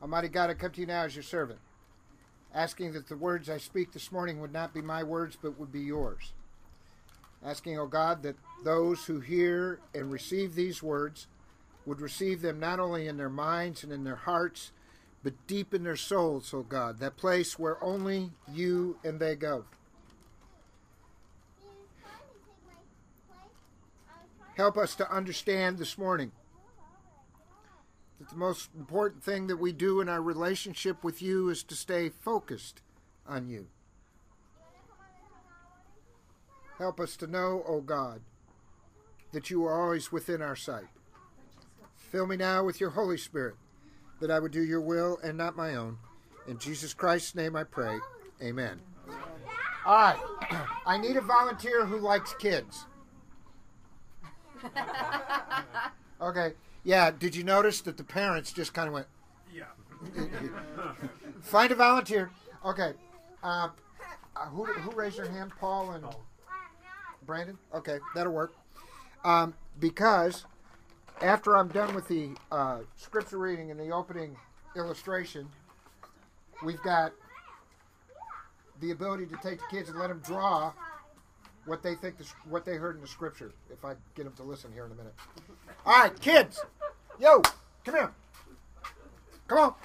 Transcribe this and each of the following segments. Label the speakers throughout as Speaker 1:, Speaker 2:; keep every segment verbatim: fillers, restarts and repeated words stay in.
Speaker 1: Almighty God, I come to you now as your servant, asking that the words I speak this morning would not be my words, but would be yours. Asking, O God, that those who hear and receive these words would receive them not only in their minds and in their hearts, but deep in their souls, O God, that place where only you and they go. Help us to understand this morning that the most important thing that we do in our relationship with you is to stay focused on you. Help us to know, O God, that you are always within our sight. Fill me now with your Holy Spirit, that I would do your will and not my own. In Jesus Christ's name I pray. Amen. All right. I need a volunteer who likes kids. Okay. Yeah, did you notice that the parents just kind of went...
Speaker 2: Yeah.
Speaker 1: Find a volunteer. Okay. Uh, who, who raised their hand? Paul and Brandon? Okay, that'll work. Um, because after I'm done with the uh, scripture reading and the opening illustration, we've got the ability to take the kids and let them draw what they think, the, what they heard in the scripture, if I get them to listen here in a minute. All right, kids. Yo, come here. Come on.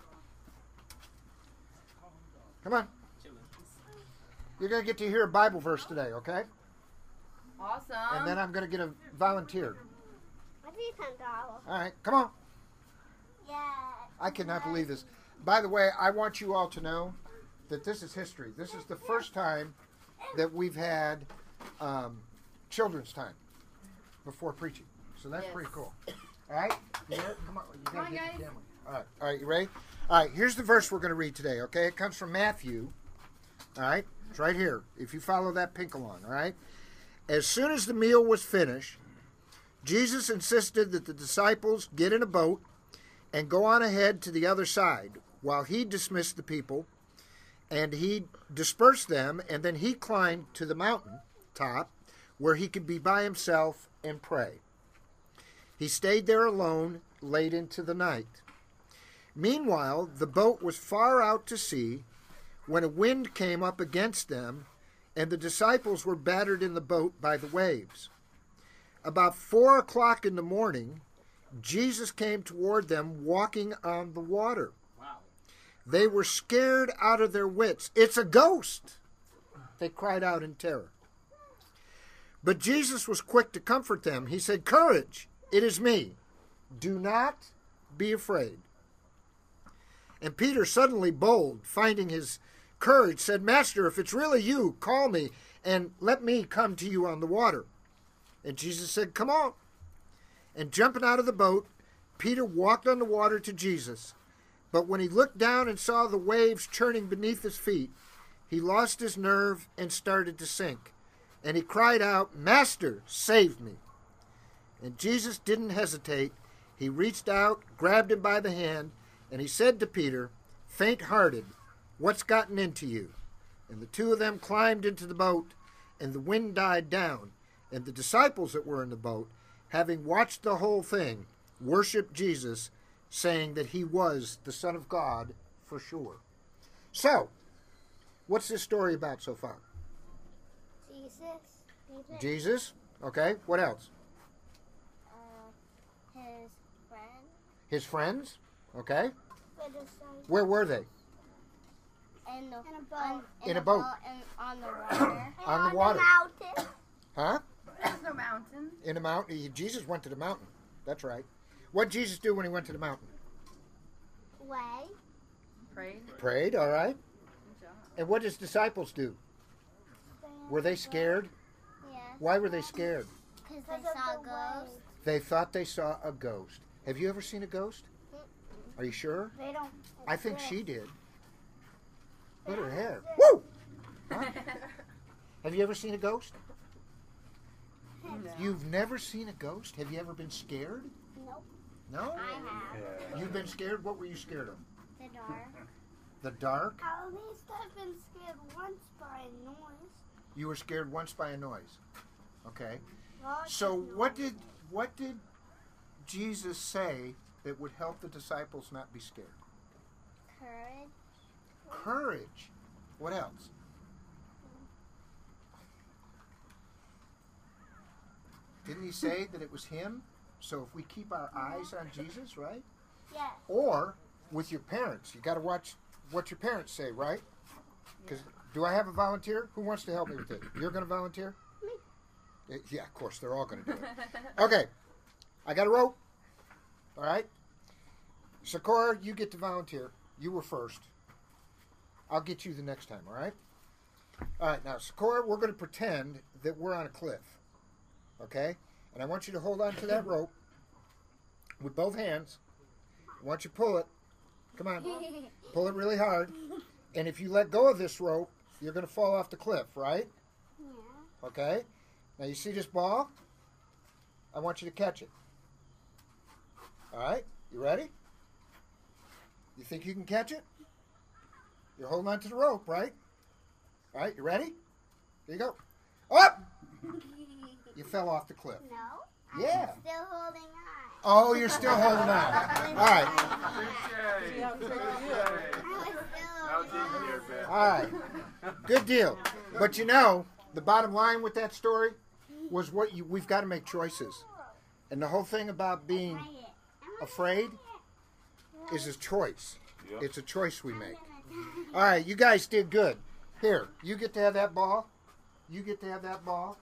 Speaker 1: Come on. You're going to get to hear a Bible verse today, okay?
Speaker 3: Awesome.
Speaker 1: And then I'm going to get a volunteer.
Speaker 4: I need ten dollars.
Speaker 1: All right, come on.
Speaker 4: Yeah.
Speaker 1: I cannot believe this. By the way, I want you all to know that this is history. This is the first time that we've had um, children's time before preaching. So that's
Speaker 3: Yes.
Speaker 1: pretty cool. All right? You ready? Come on. You
Speaker 3: Come
Speaker 1: gotta
Speaker 3: on,
Speaker 1: get
Speaker 3: guys.
Speaker 1: the camera. All right. All right, you ready? All right, here's the verse we're going to read today, okay? It comes from Matthew. All right? It's right here. If you follow that pink along, all right? As soon as the meal was finished, Jesus insisted that the disciples get in a boat and go on ahead to the other side while he dismissed the people, and he dispersed them, and then he climbed to the mountain top where he could be by himself and pray. He stayed there alone late into the night. Meanwhile, the boat was far out to sea when a wind came up against them, and the disciples were battered in the boat by the waves. About four o'clock in the morning, Jesus came toward them walking on the water.
Speaker 2: Wow.
Speaker 1: They were scared out of their wits. It's a ghost! They cried out in terror. But Jesus was quick to comfort them. He said, "Courage, it is me. Do not be afraid." And Peter, suddenly bold, finding his courage, said, "Master, if it's really you, call me and let me come to you on the water." And Jesus said, "Come on." And jumping out of the boat, Peter walked on the water to Jesus. But when he looked down and saw the waves churning beneath his feet, he lost his nerve and started to sink. And he cried out, "Master, save me." And Jesus didn't hesitate. He reached out, grabbed him by the hand, and he said to Peter, "Faint-hearted, what's gotten into you?" And the two of them climbed into the boat, and the wind died down. And the disciples that were in the boat, having watched the whole thing, worshiped Jesus, saying that he was the Son of God for sure. So, what's this story about so far?
Speaker 4: Jesus.
Speaker 1: Jesus. Okay, what else?
Speaker 4: Uh, his friend.
Speaker 1: His friends. Okay.
Speaker 4: The disciples.
Speaker 1: Where were they?
Speaker 4: In, the,
Speaker 5: In a boat.
Speaker 4: On,
Speaker 1: In a boat.
Speaker 4: and on the water.
Speaker 1: On the water.
Speaker 4: mountain.
Speaker 1: Huh?
Speaker 3: There's no mountain.
Speaker 1: In the mountain. He- Jesus went to the mountain. That's right. What did Jesus do when he went to the mountain?
Speaker 4: Way.
Speaker 3: Prayed.
Speaker 1: Prayed, all right.
Speaker 3: Good job.
Speaker 1: And what did his disciples do? Were they scared?
Speaker 4: Yes.
Speaker 1: Why were they scared?
Speaker 4: Because they saw ghosts.
Speaker 1: They thought they saw a ghost. Have you ever seen a ghost? Are you sure?
Speaker 5: They don't.
Speaker 1: I think she did. Look at her hair.
Speaker 5: Yeah.
Speaker 1: Woo! Huh? Have you ever seen a ghost?
Speaker 3: No.
Speaker 1: You've never seen a ghost? Have you ever been scared?
Speaker 4: Nope.
Speaker 1: No?
Speaker 4: I have.
Speaker 1: You've been scared? What were you scared of?
Speaker 4: The dark.
Speaker 1: The dark?
Speaker 5: At least I've been scared once by a noise.
Speaker 1: You were scared once by a noise. Okay.
Speaker 5: Lots
Speaker 1: So
Speaker 5: of
Speaker 1: what
Speaker 5: noise.
Speaker 1: did what did Jesus say that would help the disciples not be scared?
Speaker 4: Courage.
Speaker 1: Courage. What else? Didn't he say that it was him? So if we keep our eyes on Jesus, right?
Speaker 4: Yes.
Speaker 1: Or with your parents. You got to watch what your parents say, right? Because do I have a volunteer? Who wants to help me with this? You're going to volunteer? Me. Yeah, of course. They're all going to do it. Okay. I got a rope. All right. Sakura, you get to volunteer. You were first. I'll get you the next time, all right? All right, now, Sakura, we're going to pretend that we're on a cliff, okay? And I want you to hold on to that rope with both hands. I want you to pull it. Come on. Pull it really hard. And if you let go of this rope, you're going to fall off the cliff, right?
Speaker 4: Yeah.
Speaker 1: Okay? Now, you see this ball? I want you to catch it. All right? You ready? You think you can catch it? You're holding on to the rope, right? All right, you ready? Here you go. Up! You fell off the cliff.
Speaker 4: No.
Speaker 1: Yeah.
Speaker 4: I'm still holding on.
Speaker 1: Oh, you're still holding on. All right.
Speaker 4: I was still
Speaker 1: All right. Good deal. But you know, the bottom line with that story was what you we've got to make choices. And the whole thing about being afraid is a choice. It's a choice we make. All right, you guys did good. Here, you get to have that ball. You get to have that ball.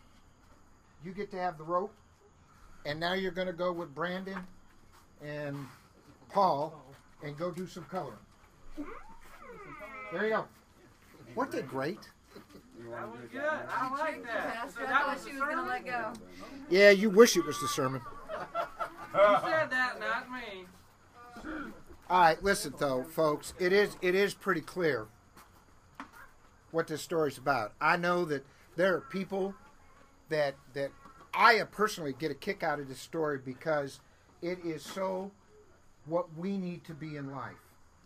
Speaker 1: You get to have the rope. And now you're going to go with Brandon and Paul and go do some coloring. There you go. Weren't they great?
Speaker 2: That was good. I like that.
Speaker 3: Pastor,
Speaker 2: So
Speaker 3: I
Speaker 2: that
Speaker 3: thought
Speaker 2: was
Speaker 3: she
Speaker 2: the
Speaker 3: was going to
Speaker 2: sermon?
Speaker 3: let go.
Speaker 1: Yeah, you wish it was the sermon.
Speaker 2: You said that, not me.
Speaker 1: All right, listen though, folks. It is it is pretty clear what this story's about. I know that there are people that that I personally get a kick out of this story because it is so what we need to be in life.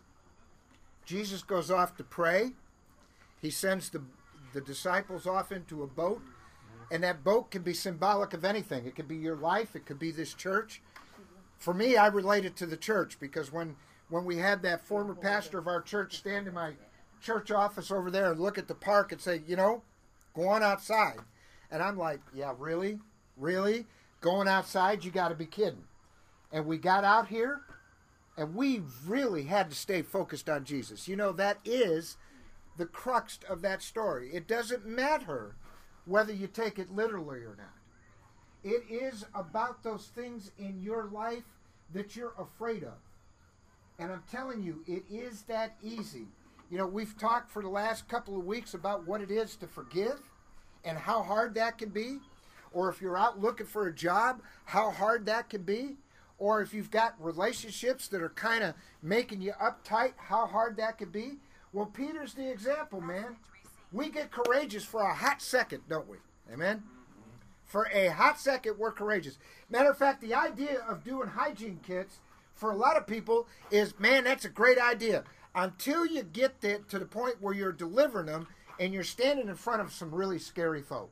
Speaker 1: Jesus goes off to pray. He sends the the disciples off into a boat, and that boat can be symbolic of anything. It could be your life. It could be this church. For me, I relate it to the church because when when we had that former pastor of our church stand in my church office over there and look at the park and say, you know, go on outside. And I'm like, yeah, really? Really? Going outside? You got to be kidding. And we got out here, and we really had to stay focused on Jesus. You know, that is the crux of that story. It doesn't matter whether you take it literally or not. It is about those things in your life that you're afraid of. And I'm telling you, it is that easy. You know, we've talked for the last couple of weeks about what it is to forgive and how hard that can be. Or if you're out looking for a job, how hard that can be. Or if you've got relationships that are kind of making you uptight, how hard that can be. Well, Peter's the example, man. We get courageous for a hot second, don't we? Amen? For a hot second, we're courageous. Matter of fact, the idea of doing hygiene kits for a lot of people is, man, that's a great idea. Until you get the, to the point where you're delivering them and you're standing in front of some really scary folk.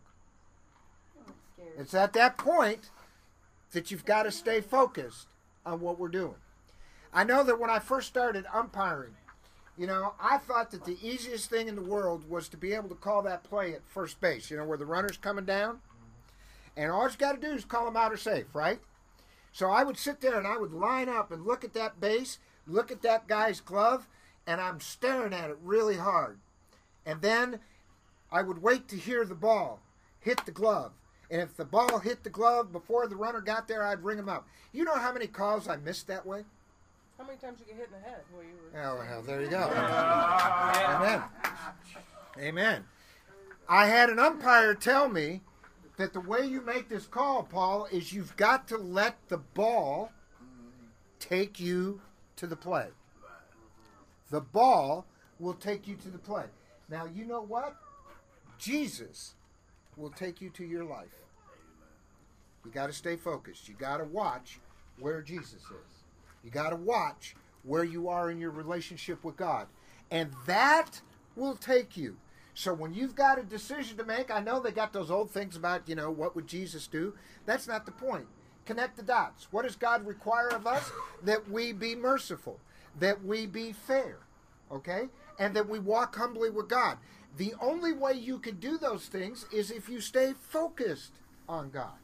Speaker 1: It's at that point that you've got to stay focused on what we're doing. I know that when I first started umpiring, you know, I thought that the easiest thing in the world was to be able to call that play at first base, you know, where the runner's coming down. And all you got to do is call them out or safe, right? So I would sit there and I would line up and look at that base, look at that guy's glove, and I'm staring at it really hard. And then I would wait to hear the ball hit the glove. And if the ball hit the glove before the runner got there, I'd ring him up. You know how many calls I missed that way?
Speaker 6: How many times you get hit in the head? Well, you were...
Speaker 1: Oh, well, there you go. Amen. Amen. I had an umpire tell me that the way you make this call, Paul, is you've got to let the ball take you to the play. The ball will take you to the play. Now, you know what? Jesus will take you to your life. You got to stay focused. You got to watch where Jesus is. You got to watch where you are in your relationship with God. And that will take you. So when you've got a decision to make, I know they got those old things about, you know, what would Jesus do? That's not the point. connect the dots. What does God require of us? That we be merciful, that we be fair, okay? And that we walk humbly with God. The only way you can do those things is if you stay focused on God.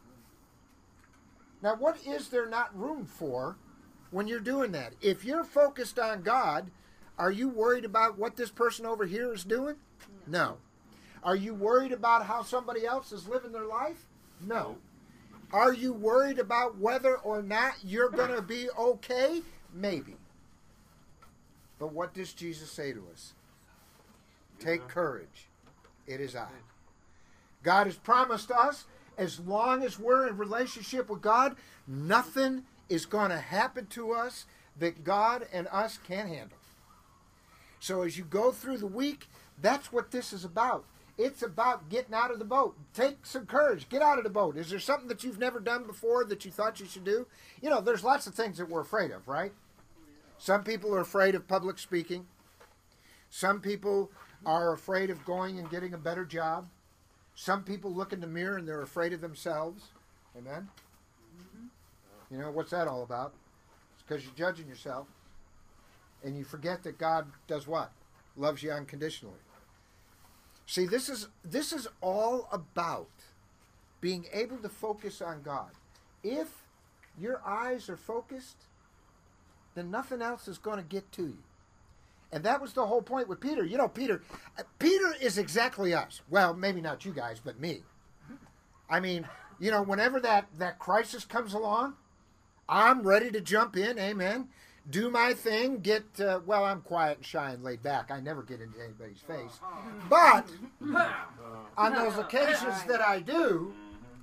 Speaker 1: Now, what is there not room for when you're doing that? If you're focused on God, are you worried about what this person over here is doing? No. Are you worried about how somebody else is living their life? No. Are you worried about whether or not you're going to be okay? Maybe. But what does Jesus say to us? Take courage. It is I. God has promised us, as long as we're in relationship with God, nothing is going to happen to us that God and us can't handle. So as you go through the week, that's what this is about. It's about getting out of the boat. Take some courage. Get out of the boat. Is there something that you've never done before that you thought you should do? You know, there's lots of things that we're afraid of, right? Some people are afraid of public speaking. Some people are afraid of going and getting a better job. Some people look in the mirror and they're afraid of themselves. Amen? Mm-hmm. You know, what's that all about? It's because you're judging yourself. And you forget that God does what? Loves you unconditionally. See, this is this is all about being able to focus on God. If your eyes are focused, then nothing else is going to get to you. And that was the whole point with Peter. You know, Peter, Peter is exactly us. Well, maybe not you guys, but me. I mean, you know, whenever that, that crisis comes along, I'm ready to jump in, amen, do my thing, get, uh, well, I'm quiet and shy and laid back. I never get into anybody's face. But on those occasions that I do,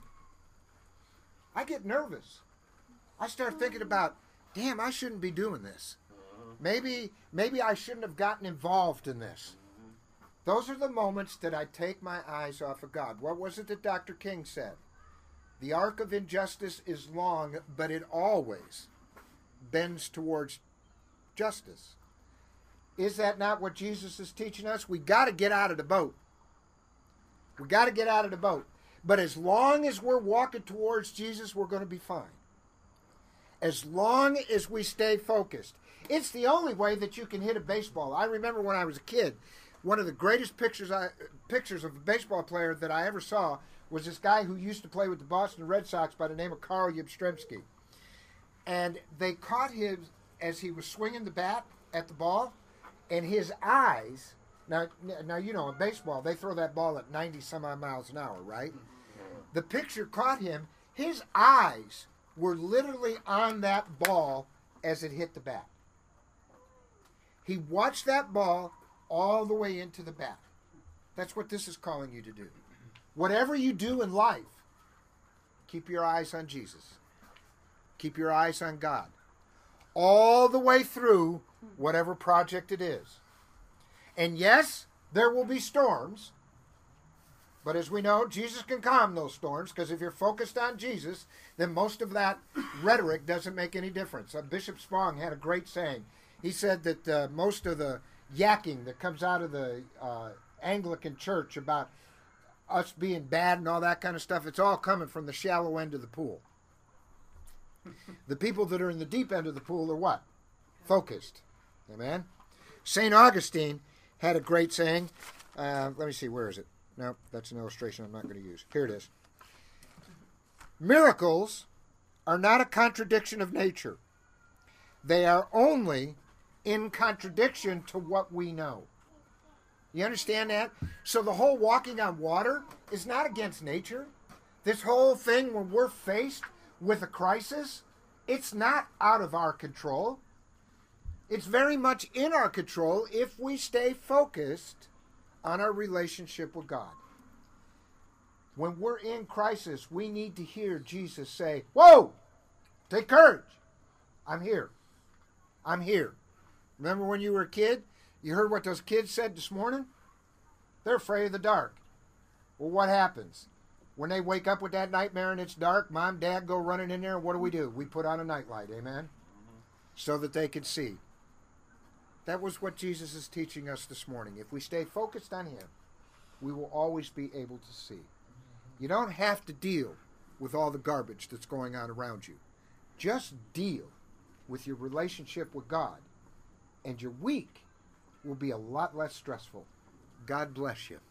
Speaker 1: I get nervous. I start thinking about, damn, I shouldn't be doing this. Maybe, maybe I shouldn't have gotten involved in this. Those are the moments that I take my eyes off of God. What was it that Doctor King said? The arc of injustice is long, but it always bends towards justice. Is that not what Jesus is teaching us? We got to get out of the boat. We got to get out of the boat. But as long as we're walking towards Jesus, we're going to be fine. As long as we stay focused. It's the only way that you can hit a baseball. I remember when I was a kid, one of the greatest pictures I, pictures of a baseball player that I ever saw was this guy who used to play with the Boston Red Sox by the name of Carl Yastrzemski. And they caught him as he was swinging the bat at the ball, and his eyes, now, now you know, in baseball, they throw that ball at ninety some odd miles an hour, right? The picture caught him. His eyes were literally on that ball as it hit the bat. He watched that ball all the way into the bat. That's what this is calling you to do. Whatever you do in life, keep your eyes on Jesus. Keep your eyes on God. All the way through whatever project it is. And yes, there will be storms. But as we know, Jesus can calm those storms, because if you're focused on Jesus, then most of that rhetoric doesn't make any difference. Uh, Bishop Spong had a great saying. He said that uh, most of the yakking that comes out of the uh, Anglican Church about us being bad and all that kind of stuff, it's all coming from the shallow end of the pool. The people that are in the deep end of the pool are what? Focused. Amen? Saint Augustine had a great saying. Uh, let me see, where is it? No, that's an illustration I'm not going to use. Here it is. Miracles are not a contradiction of nature. They are only in contradiction to what we know. You understand that? So the whole walking on water is not against nature. This whole thing, when we're faced with a crisis, it's not out of our control. It's very much in our control if we stay focused on our relationship with God. When we're in crisis, we need to hear Jesus say, "Whoa! Take courage. I'm here. I'm here." Remember when you were a kid? You heard what those kids said this morning? They're afraid of the dark. Well, what happens? When they wake up with that nightmare and it's dark, mom, dad go running in there, and what do we do? We put on a nightlight, amen? Mm-hmm. So that they can see. That was what Jesus is teaching us this morning. If we stay focused on Him, we will always be able to see. You don't have to deal with all the garbage that's going on around you. Just deal with your relationship with God, and your week will be a lot less stressful. God bless you.